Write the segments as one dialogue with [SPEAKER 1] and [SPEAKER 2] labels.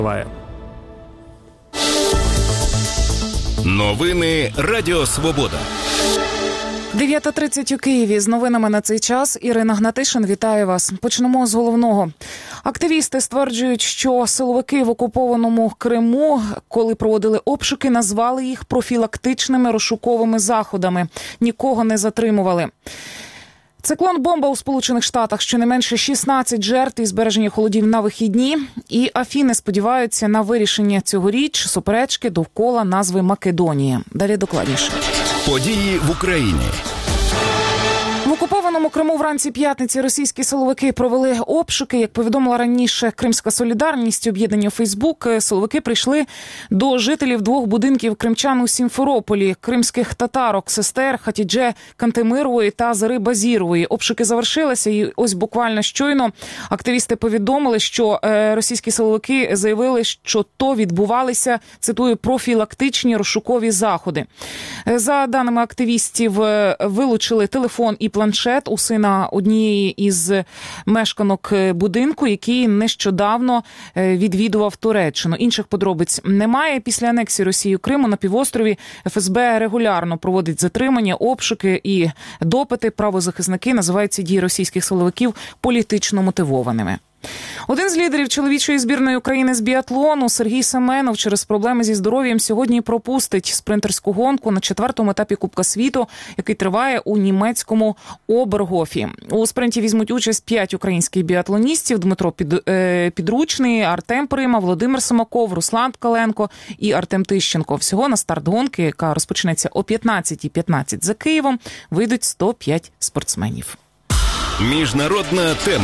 [SPEAKER 1] Новини Радіо Свобода.
[SPEAKER 2] 9:30 у Києві. З новинами на цей час Ірина Гнатишин. Вітаю вас. Почнемо з головного. Активісти стверджують, що силовики в окупованому Криму, коли проводили обшуки, назвали їх профілактичними розшуковими заходами. Нікого не затримували. Циклон-бомба у Сполучених Штатах. Щонайменше 16 жертв і збереження холодів на вихідні. І Афіни сподіваються на вирішення цьогоріч суперечки довкола назви Македонія. Далі докладніше.
[SPEAKER 1] Події в Україні.
[SPEAKER 2] В окупованому Криму вранці п'ятниці російські силовики провели обшуки. Як повідомила раніше Кримська Солідарність, об'єднання Фейсбук, силовики прийшли до жителів двох будинків кримчан у Сімферополі, кримських татарок, сестер Хатідже Кантемирової та Зари Базірової. Обшуки завершилися, і ось буквально щойно активісти повідомили, що російські силовики заявили, що то відбувалися, цитую, профілактичні розшукові заходи. За даними активістів, вилучили телефон і планшет у сина однієї із мешканок будинку, який нещодавно відвідував Туреччину. Інших подробиць немає. Після анексії Росією Криму на півострові ФСБ регулярно проводить затримання, обшуки і допити. Правозахисники називають ці дії російських силовиків політично мотивованими. Один з лідерів чоловічої збірної України з біатлону Сергій Семенов через проблеми зі здоров'ям сьогодні пропустить спринтерську гонку на 4-му етапі Кубка світу, який триває у німецькому Обергофі. У спринті візьмуть участь 5 українських біатлоністів: Дмитро Підручний, Артем Прима, Володимир Семаков, Руслан Ткаленко і Артем Тищенко. Всього на старт гонки, яка розпочнеться о 15:15 за Києвом, вийдуть 105 спортсменів.
[SPEAKER 1] Міжнародна тема.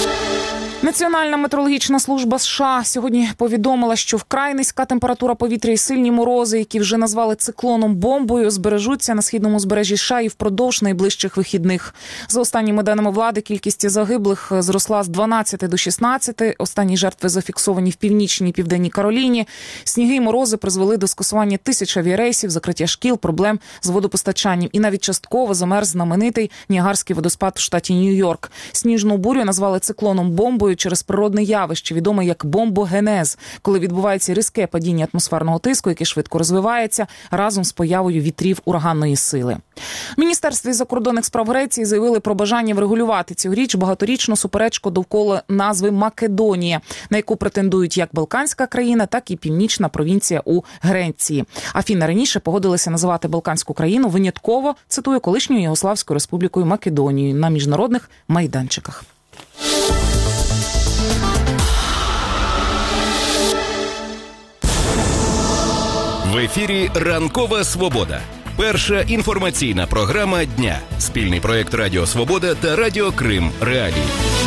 [SPEAKER 2] Національна метеорологічна служба США сьогодні повідомила, що вкрай низька температура повітря і сильні морози, які вже назвали циклоном-бомбою, збережуться на східному узбережжі США і впродовж найближчих вихідних. За останніми даними влади, кількість загиблих зросла з 12 до 16. Останні жертви зафіксовані в північній і південній Кароліні. Сніги і морози призвели до скасування тисяч авіарейсів, закриття шкіл, проблем з водопостачанням. І навіть частково замерз знаменитий Ніагарський водоспад в штаті Нью-Йорк. Сніжну бурю назвали циклоном-бомбою через природне явище, відоме як бомбогенез, коли відбувається різке падіння атмосферного тиску, який швидко розвивається разом з появою вітрів ураганної сили. В Міністерстві закордонних справ Греції заявили про бажання врегулювати цьогоріч багаторічну суперечку довкола назви Македонія, на яку претендують як Балканська країна, так і північна провінція у Греції. Афіни раніше погодилися називати Балканську країну винятково, цитую, колишньою Югославською республікою Македонією на міжнародних майданчиках.
[SPEAKER 1] В ефірі «Ранкова Свобода». Перша інформаційна програма дня. Спільний проєкт Радіо Свобода та Радіо Крим Реалії.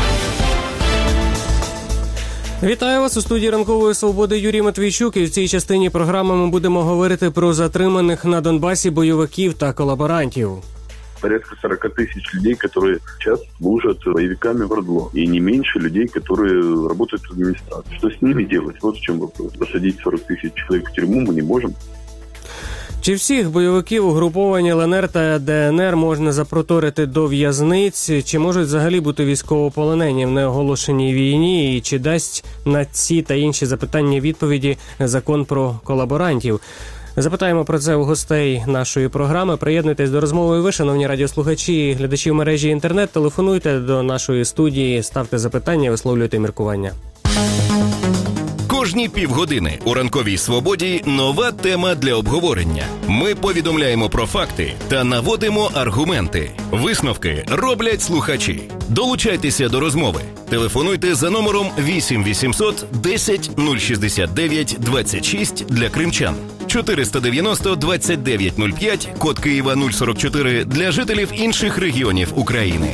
[SPEAKER 3] Вітаю вас у студії «Ранкової Свободи» Юрій Матвійчук. І в цій частині програми ми будемо говорити про затриманих на Донбасі бойовиків та колаборантів.
[SPEAKER 4] Порядка 40 тысяч людей, которые сейчас служат боевиками в РДЛО. И не меньше людей, которые работают в администрации. Что с ними делать? Вот в чем вопрос. Посадить 40 тысяч человек в тюрьму мы не можем.
[SPEAKER 3] Чи всіх бойовиків угруповані ЛНР та ДНР можна запроторити до в'язниць? Чи можуть взагалі бути військовополонені в неоголошеній війні? І чи дасть на ці та інші запитання відповіді закон про колаборантів? Запитаємо про це у гостей нашої програми. Приєднуйтесь до розмови і ви, шановні радіослухачі і глядачі в мережі інтернет. Телефонуйте до нашої студії, ставте запитання, висловлюйте міркування.
[SPEAKER 1] Кожні півгодини у «Ранковій Свободі» нова тема для обговорення. Ми повідомляємо про факти та наводимо аргументи. Висновки роблять слухачі. Долучайтеся до розмови. Телефонуйте за номером 8 800 10 069 26 для кримчан. 490 29 05, код Києва 044 для жителів інших регіонів України.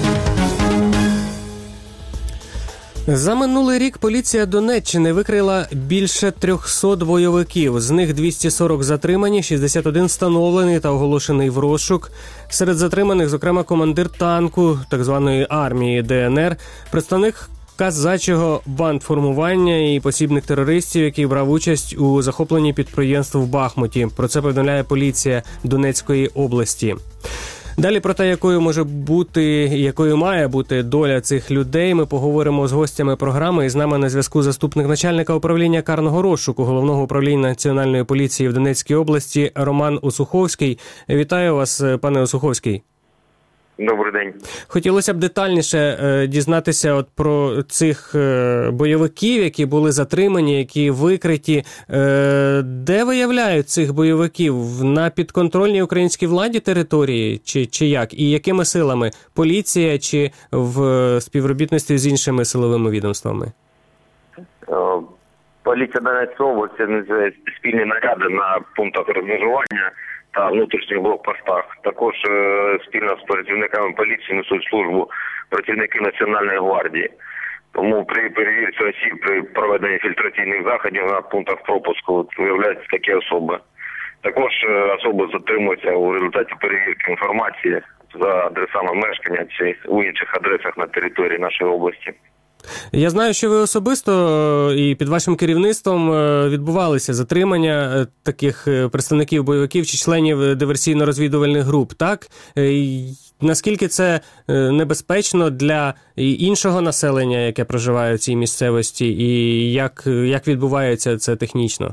[SPEAKER 3] За минулий рік поліція Донеччини викрила більше 300 бойовиків. З них 240 затримані, 61 встановлений та оголошений в розшук. Серед затриманих, зокрема, командир танку так званої армії ДНР, представник казачого бандформування і посібник терористів, який брав участь у захопленні підприємств в Бахмуті. Про це повідомляє поліція Донецької області. Далі про те, якою має бути доля цих людей, ми поговоримо з гостями програми. І з нами на зв'язку заступник начальника управління карного розшуку Головного управління Національної поліції в Донецькій області Роман Осуховський. Вітаю вас, пане Осуховський.
[SPEAKER 5] Добрий день.
[SPEAKER 3] Хотілося б детальніше дізнатися про цих бойовиків, які були затримані, які викриті. Де виявляють цих бойовиків? На підконтрольній українській владі території чи як? І якими силами? Поліція чи в співробітництві з іншими силовими відомствами?
[SPEAKER 5] Поліція Донецької області організує спільні наряди на пунктах розмежування та внутрішніх блокпостах. Також спільно з працівниками поліції несуть службу працівники Національної гвардії. Тому при перевірці осіб, при проведенні фільтраційних заходів на пунктах пропуску виявляються такі особи. Також особи затримуються у результаті перевірки інформації за адресами мешкання чи у інших адресах на території нашої області.
[SPEAKER 3] Я знаю, що ви особисто і під вашим керівництвом відбувалися затримання таких представників бойовиків чи членів диверсійно-розвідувальних груп, так? Наскільки це небезпечно для іншого населення, яке проживає в цій місцевості, і як відбувається це технічно?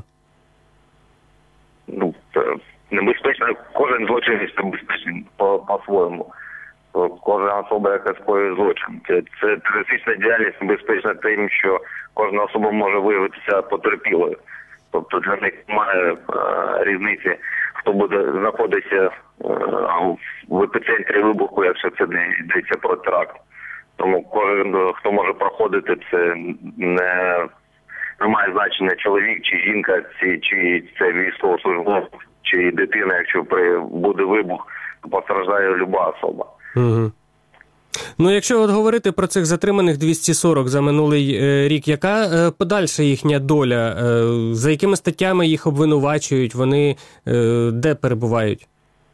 [SPEAKER 5] Небезпечно. Кожен злочинець небезпечний по-своєму. Кожна особа, яка скоює злочин. Це терористична діяльність небезпечна тим, що кожна особа може виявитися потерпілою. Тобто для них немає різниці, хто буде знаходитися в епіцентрі вибуху, якщо це не йдеться про теракт. Тому кожен, хто може проходити, це не має значення чоловік чи жінка, чи це військовослужбовець, чи дитина, якщо буде вибух, то постраждає люба особа.
[SPEAKER 3] Угу. Ну, якщо от говорити про цих затриманих 240 за минулий рік, яка подальша їхня доля? За якими статтями їх обвинувачують? Вони де перебувають?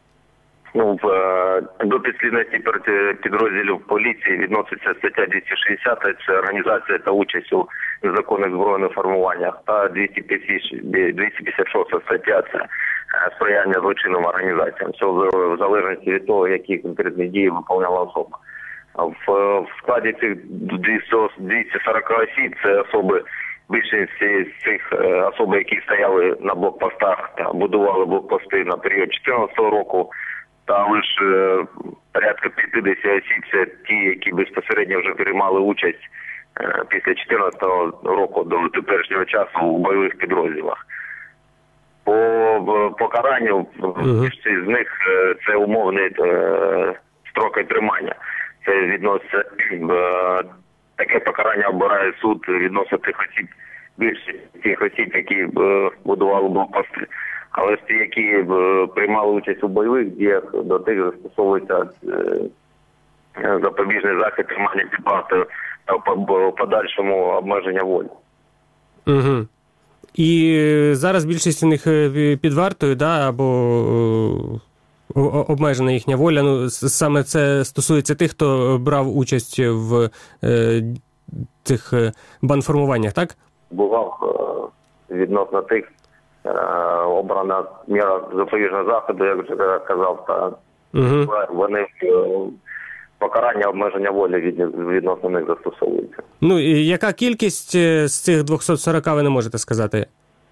[SPEAKER 5] До підслідності підрозділів поліції відноситься стаття 260, це організація та участь у незаконних збройних формуваннях, та 256 стаття, це сприяння злочинним організаціям. Все в залежності від того, які конкретні дії виконувала особа. В складі цих 240 осіб це особи, більшість з цих осіб, які стояли на блокпостах та будували блокпости на період 2014 року, та лише порядка 50 осіб це ті, які безпосередньо вже приймали участь після 2014 року до теперішнього часу у бойових підрозділах. По покаранню більшість з них це умовні строки тримання. Це відноситься, таке покарання обирає суд відносно тих осіб, більшість тих осіб, які будували блокпости. Але ж ті, які приймали участь у бойових діях, до тих застосовується запобіжний захід тримання під вартою та в подальшому обмеження волі.
[SPEAKER 3] Угу. І зараз більшість у них під вартою, да, або обмежена їхня воля. Ну, саме це стосується тих, хто брав участь в цих бандформуваннях, так?
[SPEAKER 5] Бував відносно тих обрана міра запобіжного заходу, як вже казав, та вони покарання обмеження волі відносно них застосовується.
[SPEAKER 3] Ну, і яка кількість з цих 240 ви не можете сказати?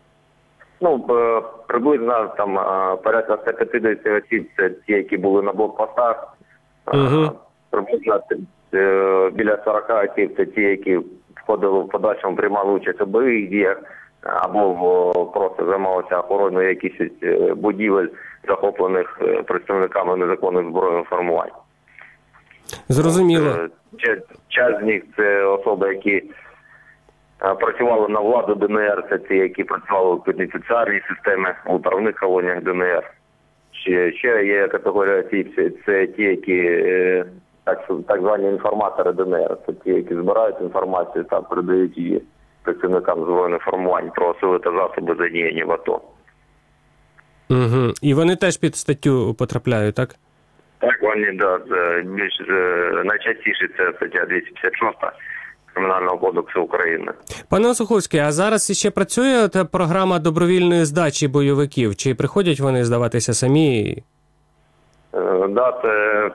[SPEAKER 5] Приблизно там порядка 150 осіб це ті, які були на блокпостах. Приблизно біля 40 осіб це ті, які входили в подальшому, приймали участь у бойових діях або просто займалися охороною якихось будівель, захоплених представниками незаконних збройних формувань.
[SPEAKER 3] Зрозуміло.
[SPEAKER 5] Часть з них це особи, які працювали на владу ДНР, це ті, які працювали у пенітенціарній системі, у управних колоніях ДНР. Ще є категорія осіб, це ті, які так звані інформатори ДНР, це ті, які збирають інформацію та передають її працівникам збройних формувань про сили та засоби задіяні в АТО.
[SPEAKER 3] Угу. І вони теж під статтю потрапляють, так?
[SPEAKER 5] Так, вони, да, більш найчастіше це стаття 256 Кримінального кодексу України.
[SPEAKER 3] Пане Осуховський, а зараз ще працює та програма добровільної здачі бойовиків? Чи приходять вони здаватися самі?
[SPEAKER 5] Да, це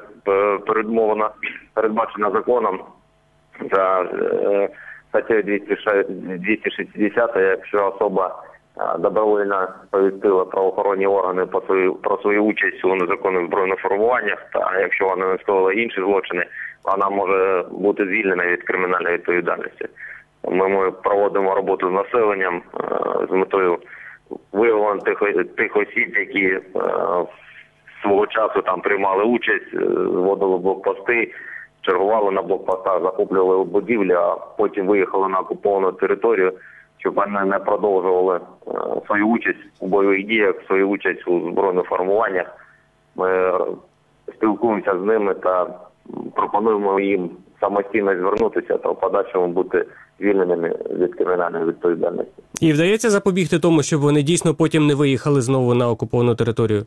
[SPEAKER 5] передбачено законом за статтею 260, якщо особа добровольно повістила правоохоронні органи про свою участь у незаконних збройних формуваннях, та якщо вона не скоїла інші злочини, вона може бути звільнена від кримінальної відповідальності. Ми проводимо роботу з населенням з метою виявлення тих осіб, які свого часу там приймали участь, зводили блокпости, чергували на блокпостах, захоплювали будівлі, а потім виїхали на окуповану територію, щоб вони не продовжували свою участь у бойових діях, свою участь у збройних формуваннях. Ми спілкуємося з ними та пропонуємо їм самостійно звернутися та в подальшому бути звільненими від кримінальної відповідальності.
[SPEAKER 3] І вдається запобігти тому, щоб вони дійсно потім не виїхали знову на окуповану територію?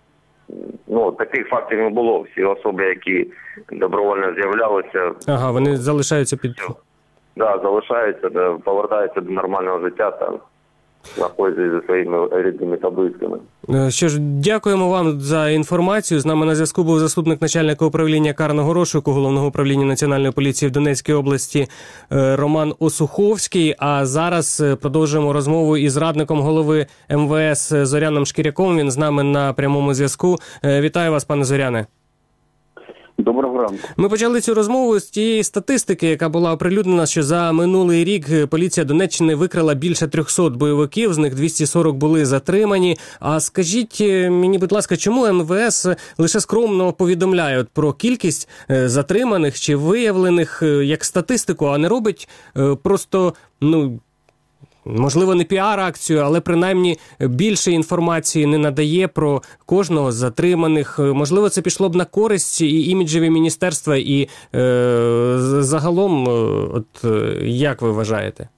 [SPEAKER 5] Таких фактів не було. Всі особи, які добровольно з'являлися...
[SPEAKER 3] Ага, вони залишаються під...
[SPEAKER 5] Да, залишаються, повертаються до нормального життя та знаходяться зі своїми рідними та близькими.
[SPEAKER 3] Що ж, дякуємо вам за інформацію. З нами на зв'язку був заступник начальника управління карного розшуку Головного управління Національної поліції в Донецькій області Роман Осуховський. А зараз продовжуємо розмову із радником голови МВС Зоряном Шкіряком. Він з нами на прямому зв'язку. Вітаю вас, пане Зоряне.
[SPEAKER 6] Доброго ранку.
[SPEAKER 3] Ми почали цю розмову з тієї статистики, яка була оприлюднена, що за минулий рік поліція Донеччини викрила більше 300 бойовиків, з них 240 були затримані. А скажіть мені, будь ласка, чому МВС лише скромно повідомляє про кількість затриманих чи виявлених як статистику, а не робить просто, можливо, не піар-акцію, але принаймні більше інформації не надає про кожного з затриманих. Можливо, це пішло б на користь і іміджеві міністерства, і загалом, як ви вважаєте?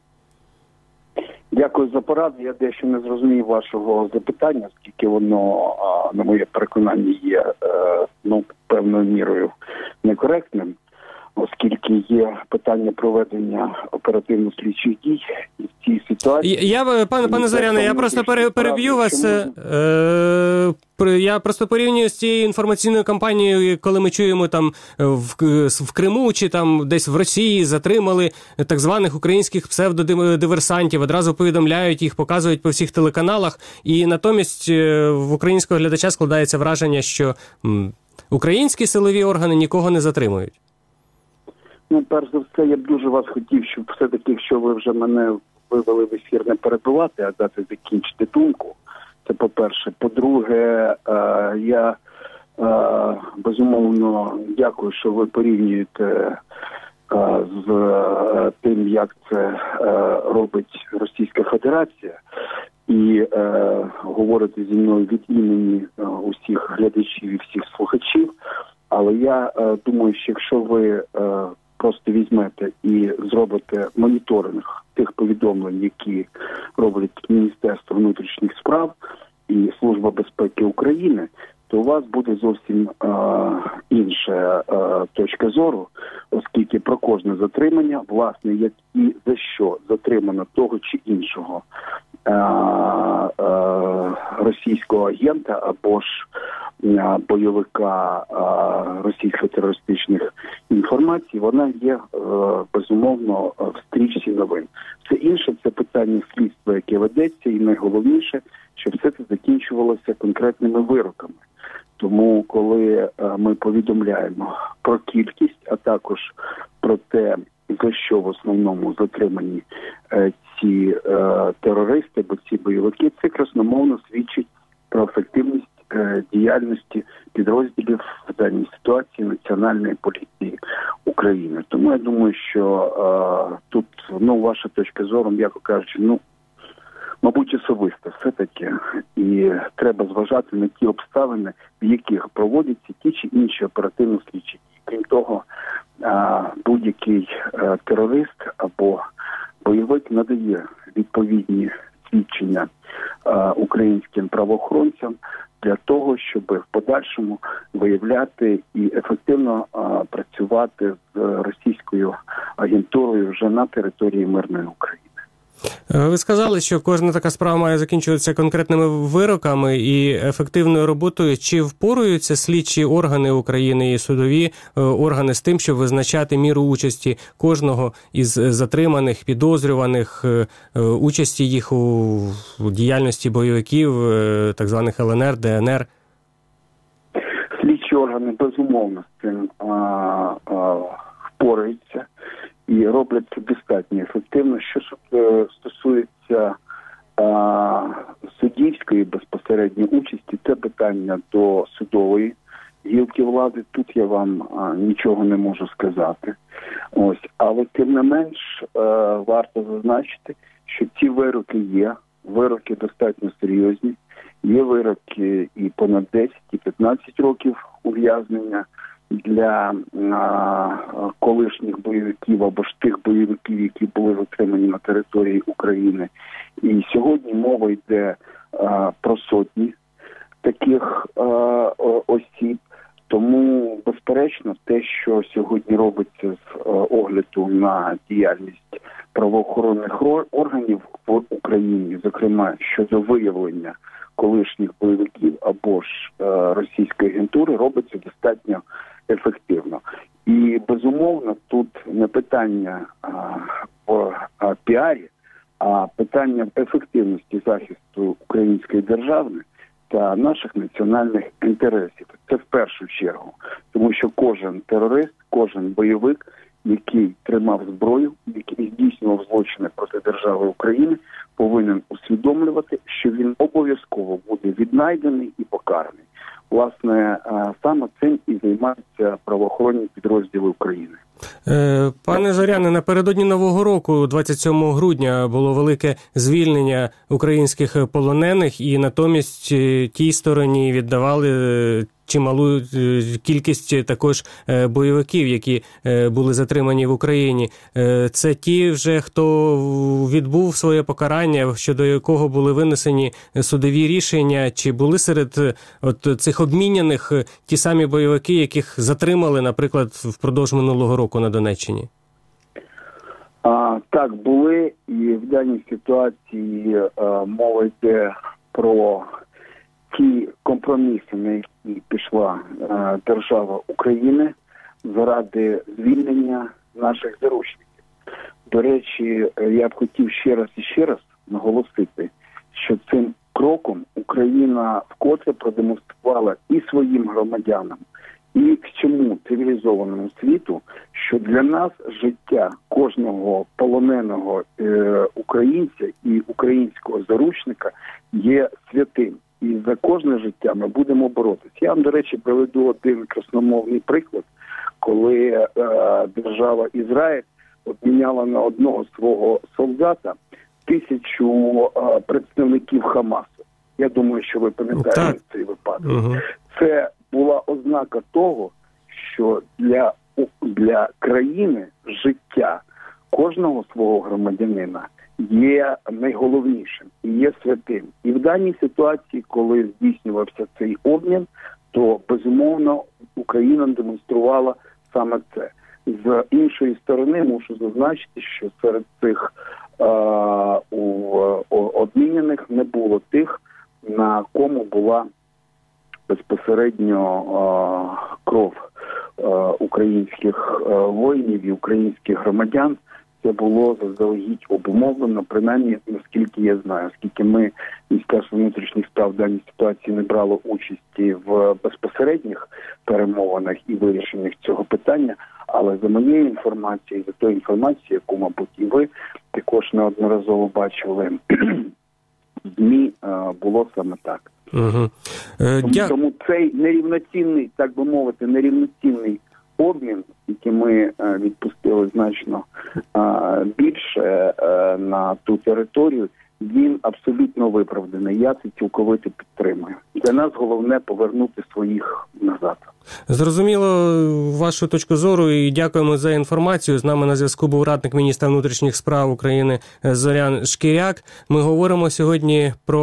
[SPEAKER 6] Дякую за пораду. Я дещо не зрозумів вашого запитання, оскільки воно, на моє переконання, є певною мірою некоректним, оскільки є питання проведення оперативно-слідчих дій і в цій ситуації...
[SPEAKER 3] Пане Зоряне, я просто переб'ю вас. Я просто порівнюю з цією інформаційною кампанією, коли ми чуємо там в Криму чи там десь в Росії затримали так званих українських псевдодиверсантів, одразу повідомляють їх, показують по всіх телеканалах, і натомість в українського глядача складається враження, що українські силові органи нікого не затримують.
[SPEAKER 6] Перш за все, я б дуже вас хотів, щоб все-таки, якщо ви вже мене вивели в ефір, не перебивати, а дати закінчити думку. Це по-перше. По-друге, я безумовно дякую, що ви порівнюєте з тим, як це робить Російська Федерація, і говорите зі мною від імені усіх глядачів і всіх слухачів. Але я думаю, що якщо ви просто візьмете і зробите моніторинг тих повідомлень, які роблять Міністерство внутрішніх справ і Служба безпеки України, то у вас буде зовсім інша точка зору, оскільки про кожне затримання, власне, як і за що затримано того чи іншого російського агента або ж бойовика російсько-терористичних інформацій, вона є, безумовно, в стрічці новин. Все інше – це питання слідства, яке ведеться, і найголовніше, щоб все це закінчувалося конкретними вироками. Тому, коли ми повідомляємо про кількість, а також про те, за що в основному затримані ці терористи, або ці бойовики, це красномовно свідчить про ефективність діяльності підрозділів в даній ситуації Національної поліції України. Тому я думаю, що тут, ваша точка зору, м'яко кажучи, мабуть, особисто все-таки. І треба зважати на ті обставини, в яких проводяться ті чи інші оперативно-слідчі дії. Крім того, будь-який терорист або бойовик надає відповідні свідчення українським правоохоронцям для того, щоб в подальшому виявляти і ефективно працювати з російською агентурою вже на території мирної України.
[SPEAKER 3] Ви сказали, що кожна така справа має закінчуватися конкретними вироками і ефективною роботою. Чи впораються слідчі органи України і судові органи з тим, щоб визначати міру участі кожного із затриманих, підозрюваних, участі їх у діяльності бойовиків, так званих ЛНР, ДНР?
[SPEAKER 6] Слідчі органи, безумовно, з цим впораються і роблять це достатньо ефективно. Що стосується суддівської безпосередньо участі, це питання до судової гілки влади. Тут я вам нічого не можу сказати. Але тим не менш варто зазначити, що ці вироки є, вироки достатньо серйозні. Є вироки і понад 10, і 15 років ув'язнення для колишніх бойовиків або ж тих бойовиків, які були затримані на території України. І сьогодні мова йде про сотні таких осіб. Тому, безперечно, те, що сьогодні робиться з огляду на діяльність правоохоронних органів в Україні, зокрема щодо виявлення колишніх бойовиків або ж російської агентури, робиться достатньо ефективно. І, безумовно, тут не питання в піарі, а питання в ефективності захисту української держави та наших національних інтересів. Це в першу чергу. Тому що кожен терорист, кожен бойовик, який тримав зброю, який здійснював злочини проти держави України, повинен усвідомлювати, що він обов'язково буде віднайдений і покараний. Власне, саме цим і займаються правоохоронні підрозділи України.
[SPEAKER 3] Пане Зоряне, напередодні Нового року, 27 грудня, було велике звільнення українських полонених, і натомість тій стороні віддавали чималу кількість також бойовиків, які були затримані в Україні. Це ті вже, хто відбув своє покарання, щодо якого були винесені судові рішення, чи були серед цих обміняних ті самі бойовики, яких затримали, наприклад, впродовж минулого року на Донеччині?
[SPEAKER 6] Так, були, і в даній ситуації мова йде про ті компроміси, на які пішла держава України заради звільнення наших заручників. До речі, я б хотів ще раз наголосити, що цим кроком Україна вкотре продемонструвала і своїм громадянам, і всьому цивілізованому світу, що для нас життя кожного полоненого українця і українського заручника є святим. І за кожне життя ми будемо боротися. Я вам, до речі, приведу один красномовний приклад, коли держава Ізраїль обміняла на одного свого солдата 1000 представників Хамасу. Я думаю, що ви пам'ятаєте цей випадок. Це була ознака того, що для країни життя кожного свого громадянина є найголовнішим і є святим. І в даній ситуації, коли здійснювався цей обмін, то, безумовно, Україна демонструвала саме це. З іншої сторони, мушу зазначити, що серед цих обмінених не було тих, на кому була безпосередньо кров українських воїнів і українських громадян. Це було заздалегідь обумовлено, принаймні, наскільки я знаю, оскільки ми, Міністерство внутрішніх справ, в даній ситуації не брало участі в безпосередніх перемовинах і вирішеннях цього питання, але за моєю інформацією, за тою інформацією, яку, мабуть, і ви також неодноразово бачили в ЗМІ, було саме так. Тому цей нерівноцінний, так би мовити, нерівноцінний обмін, який ми відпустили значно більше на ту територію, він абсолютно виправданий. Я це цілковито підтримую. Для нас головне повернути своїх назад.
[SPEAKER 3] Зрозуміло вашу точку зору і дякуємо за інформацію. З нами на зв'язку був радник міністра внутрішніх справ України Зорян Шкіряк. Ми говоримо сьогодні про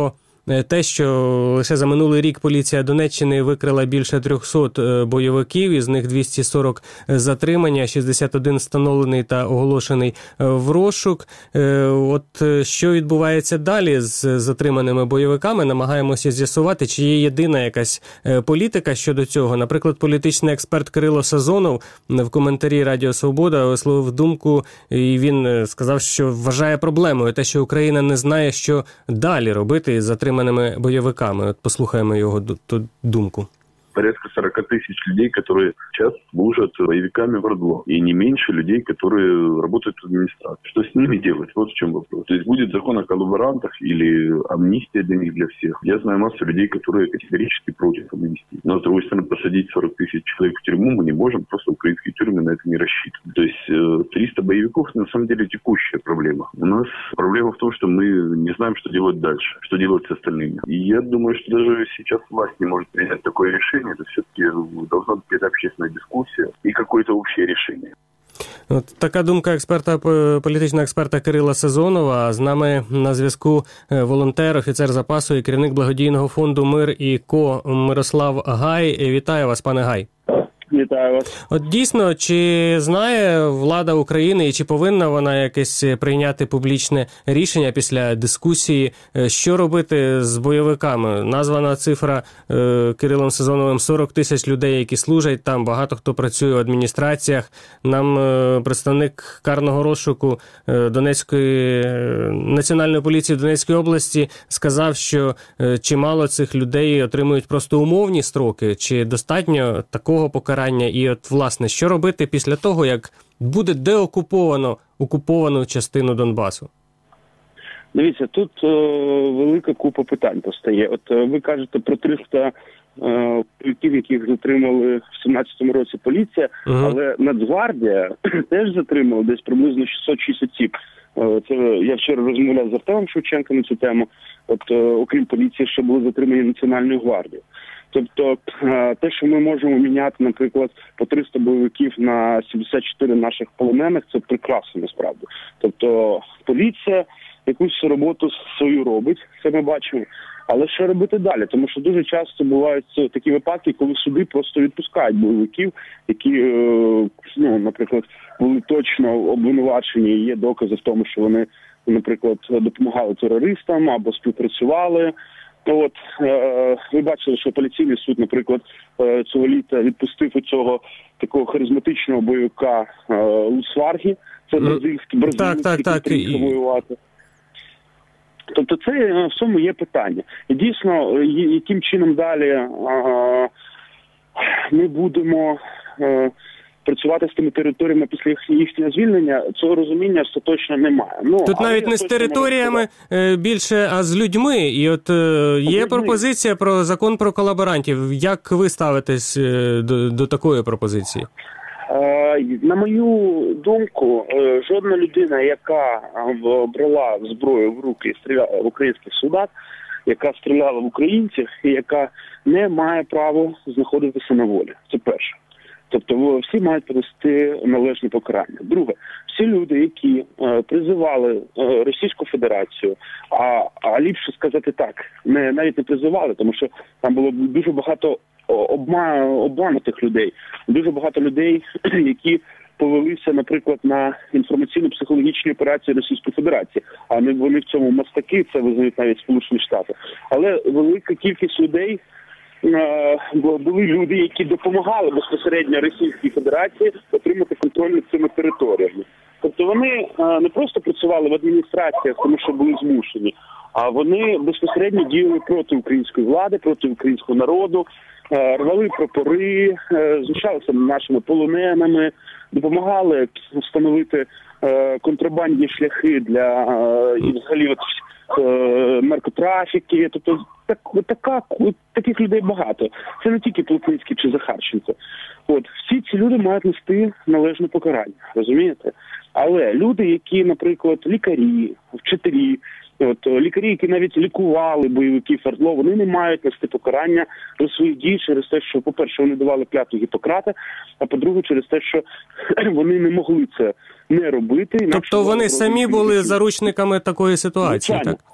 [SPEAKER 3] те, що лише за минулий рік поліція Донеччини викрила більше 300 бойовиків, із них 240 затримання, 61 встановлений та оголошений в розшук. От що відбувається далі з затриманими бойовиками, намагаємося з'ясувати, чи є єдина якась політика щодо цього. Наприклад, політичний експерт Кирило Сазонов в коментарі Радіо Свобода висловив думку, і він сказав, що вважає проблемою те, що Україна не знає, що далі робити із затриманими бойовиками. От послухаємо його думку.
[SPEAKER 4] Порядка 40 тысяч людей, которые сейчас служат боевиками в РДЛО. И не меньше людей, которые работают в администрации. Что с ними делать? Вот в чем вопрос. То есть будет закон о коллаборантах или амнистия для них, для всех. Я знаю массу людей, которые категорически против амнистии. Но, с другой стороны, посадить 40 тысяч человек в тюрьму мы не можем, просто украинские тюрьмы на это не рассчитаны. То есть 300 боевиков, на самом деле, текущая проблема. У нас проблема в том, что мы не знаем, что делать дальше, что делать с остальными. И я думаю, что даже сейчас власть не может принять такое решение. Это все-таки должна быть общественная дискуссия и какое-то общее решение.
[SPEAKER 3] От така думка політичного експерта Кирила Сазонова. З нами на зв'язку волонтер, офіцер запасу і керівник благодійного фонду «Мир і Ко» Мирослав Гай. Вітаю вас, пане Гай.
[SPEAKER 7] Вітаю вас.
[SPEAKER 3] От дійсно, чи знає влада України і чи повинна вона якесь прийняти публічне рішення після дискусії, що робити з бойовиками? Названа цифра Кирилом Сазоновим 40 тисяч людей, які служать там, багато хто працює в адміністраціях. Нам представник карного розшуку Донецької національної поліції Донецької області сказав, що чимало цих людей отримують просто умовні строки. Чи достатньо такого покарання? І от, власне, що робити після того, як буде окуповану частину Донбасу?
[SPEAKER 7] Дивіться, тут велика купа питань постає. От ви кажете про 300 поляків, яких затримали в 17-му році поліція, але Нацгвардія теж затримала десь приблизно 606 осіб. Це я вчора розмовляв з Артемом Шевченком на цю тему. От окрім поліції ще були затримані Національною гвардією. Тобто те, що ми можемо міняти, наприклад, по 300 бойовиків на 74 наших полонених, це прекрасно насправді. Тобто поліція якусь роботу свою робить, це ми бачимо. Але що робити далі? Тому що дуже часто бувають такі випадки, коли суди просто відпускають бойовиків, які, наприклад, були точно обвинувачені, і є докази в тому, що вони, наприклад, допомагали терористам або співпрацювали. От, ви бачили, що апеляційний суд, наприклад, цього літа відпустив у цього такого харизматичного бойовика Лусваргі, це бразильський, який воювати. Тобто це в цьому є питання. І дійсно, яким чином далі ми будемо працювати з тими територіями після їхнього звільнення, цього розуміння остаточно немає.
[SPEAKER 3] Тут навіть не з територіями більше, а з людьми. І от є пропозиція про закон про колаборантів. Як ви ставитесь до такої пропозиції?
[SPEAKER 7] На мою думку, жодна людина, яка брала зброю в руки і стріляла в українських солдат, яка стріляла в українців і яка не має права знаходитися на волі. Це перше. Тобто всі мають понести належне покарання. Друге, всі люди, які призивали Російську Федерацію, а ліпше сказати так, навіть не призивали, тому що там було дуже багато обманутих людей, дуже багато людей, які повелися, наприклад, на інформаційно-психологічні операції Російської Федерації, а вони в цьому мастаки, це визнають навіть Сполучені Штати. Але велика кількість людей, були люди, які допомагали безпосередньо Російській Федерації отримати контроль над цими територіями. Тобто вони не просто працювали в адміністраціях, тому що були змушені, а вони безпосередньо діяли проти української влади, проти українського народу, рвали прапори, знущалися над нашими полоненими, допомагали встановити контрабандні шляхи для і взагалі наркотрафіки. Тобто таких людей багато. Це не тільки Плотницький чи Захарченко. Всі ці люди мають нести належне покарання, розумієте? Але люди, які, наприклад, лікарі, вчителі, лікарі, які навіть лікували бойовиків РДЛО, вони не мають нести покарання за свої дії через те, що, по-перше, вони давали клятву Гіппократа, а по-друге, через те, що вони не могли це не робити.
[SPEAKER 3] Тобто вони самі були заручниками такої ситуації,
[SPEAKER 7] звичайно.
[SPEAKER 3] так?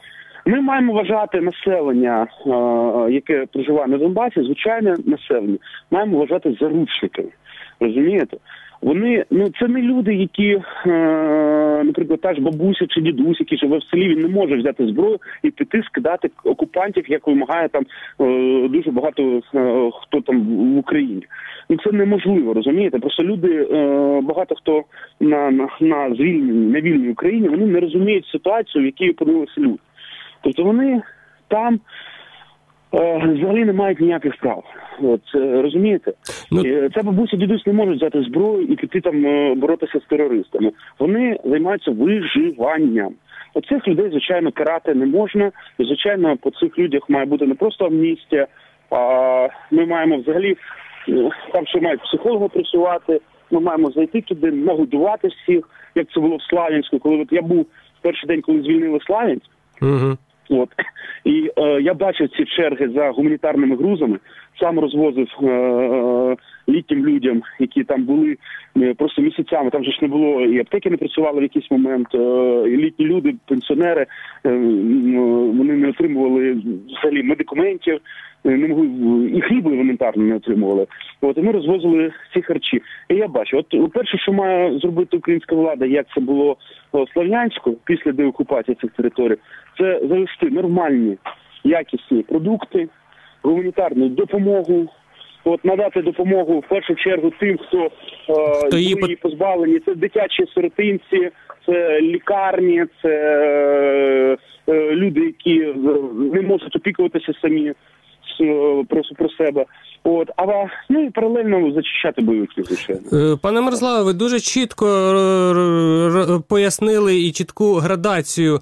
[SPEAKER 7] Ми маємо вважати населення, яке проживає на Донбасі, звичайне населення, маємо вважати заручниками. Розумієте? Вони, це не люди, які, наприклад, та ж бабуся чи дідусь, який живе в селі, він не може взяти зброю і піти скидати окупантів, як вимагає там дуже багато хто там в Україні. Це неможливо, розумієте? Просто люди, багато хто на вільній Україні, вони не розуміють ситуацію, в якій опинилися люди. Тобто вони там взагалі не мають ніяких прав. Розумієте? Ця бабуся, дідусь не можуть взяти зброю і піти там боротися з терористами. Вони займаються виживанням. Оцих людей, звичайно, карати не можна. І, звичайно, по цих людях має бути не просто амністія, а ми маємо взагалі, там ще мають психологи працювати, ми маємо зайти туди, нагодувати всіх, як це було в Слов'янську. Коли я був в перший день, коли звільнили Слов'янськ, і я бачив ці черги за гуманітарними грузами, сам розвозив літнім людям, які там були просто місяцями, там же ж не було, і аптеки не працювали в якийсь момент, і літні люди, пенсіонери, вони не отримували взагалі медикаментів, не могли, і хліб елементарно не отримували. І ми розвозили ці харчі. І я бачу, перше, що має зробити українська влада, як це було в Слов'янську, після деокупації цих територій, це завести нормальні, якісні продукти, гуманітарну допомогу, надати допомогу в першу чергу тим, хто її позбавлені. Це дитячі сиротинці, це лікарні, це люди, які не можуть опікуватися самі про себе. І паралельно зачищати бойовиків, звичайно.
[SPEAKER 3] Пане Мирославе, ви дуже чітко пояснили і чітку градацію,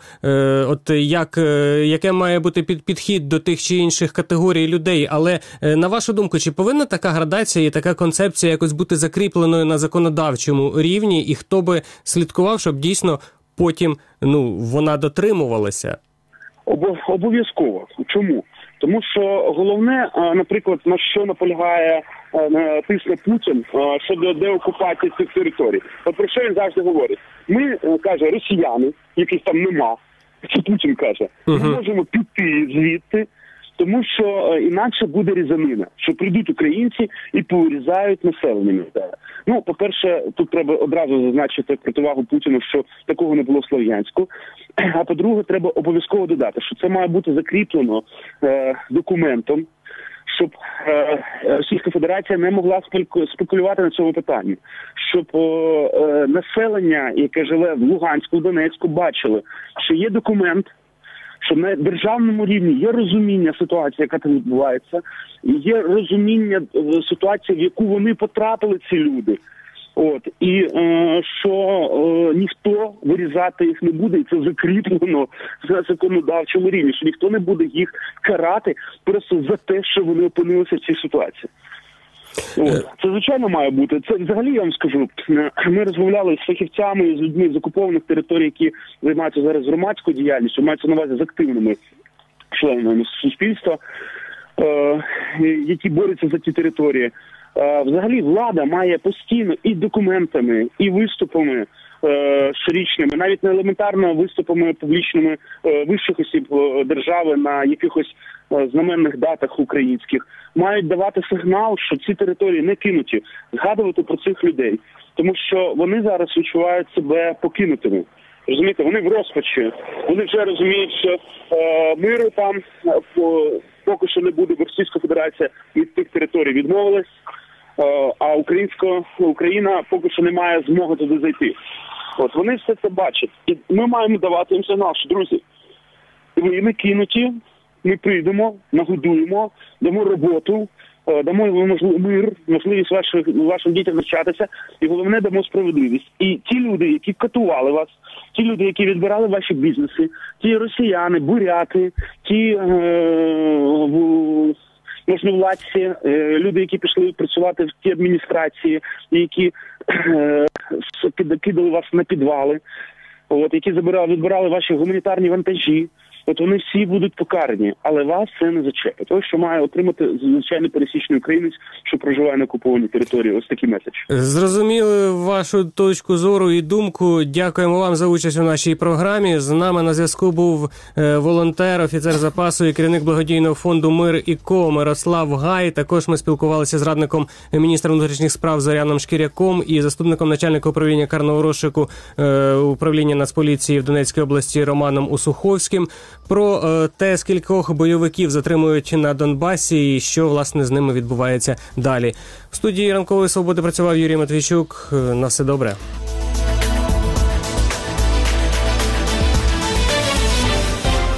[SPEAKER 3] яке має бути підхід до тих чи інших категорій людей. Але, на вашу думку, чи повинна така градація і така концепція якось бути закріпленою на законодавчому рівні, і хто би слідкував, щоб дійсно потім вона дотримувалася?
[SPEAKER 7] Обов'язково. Чому? Тому що головне, наприклад, на що наполягає, тисне Путін щодо деокупації цих територій. Про що він завжди говорить? Ми, каже, росіяни, яких там нема, це Путін каже, ми можемо піти звідти, тому що інакше буде різанина, що прийдуть українці і повирізають населення місцеве. По-перше, тут треба одразу зазначити противагу Путіну, що такого не було в Слов'янську. А по-друге, треба обов'язково додати, що це має бути закріплено документом, щоб Російська Федерація не могла спекулювати на цьому питанні. Щоб населення, яке живе в Луганську, в Донецьку, бачили, що є документ, що на державному рівні є розуміння ситуації, яка там відбувається, і є розуміння ситуації, в яку вони потрапили, ці люди. І що ніхто вирізати їх не буде, і це закріплено на законодавчому рівні, що ніхто не буде їх карати просто за те, що вони опинилися в цій ситуації. Це, звичайно, має бути. Це взагалі, я вам скажу, ми розмовляли з фахівцями, з людьми з окупованих територій, які займаються зараз громадською діяльністю, маються на увазі з активними членами суспільства, які борються за ті території. Взагалі влада має постійно і документами, і виступами щорічними, навіть не елементарно виступами публічними вищих осіб держави на якихось знаменних датах українських, мають давати сигнал, що ці території не кинуті, згадувати про цих людей, тому що вони зараз відчувають себе покинутими. Розумієте, вони в розпачі, вони вже розуміють, що миру там поки що не буде, бо Російська Федерація від тих територій відмовилась, а Україна поки що не має змоги туди зайти. Вони все це бачать. І ми маємо давати їм сигнал, що, друзі, ви не кинуті, ми прийдемо, нагодуємо, дамо роботу, дамо мир, можливість вашим дітям навчатися, і головне, дамо справедливість. І ті люди, які катували вас, ті люди, які відбирали ваші бізнеси, ті росіяни, буряти, ті можновладці, люди, які пішли працювати в ті адміністрації, які кидали вас на підвали, які відбирали ваші гуманітарні вантажі, от вони всі будуть покарані, але вас це не зачепить. Ось що має отримати звичайний пересічний українець, що проживає на окупованій території. Ось такий меседж.
[SPEAKER 3] Зрозуміли вашу точку зору і думку. Дякуємо вам за участь у нашій програмі. З нами на зв'язку був волонтер, офіцер запасу і керівник благодійного фонду «Мир і ко» Мирослав Гай. Також ми спілкувалися з радником міністра внутрішніх справ Зоряном Шкіряком і заступником начальника управління карного розшуку управління Нацполіції в Донецькій області Романом Усуховським про те, скількох бойовиків затримують на Донбасі і що, власне, з ними відбувається далі. В студії «Ранкової свободи» працював Юрій Матвійчук. На все добре.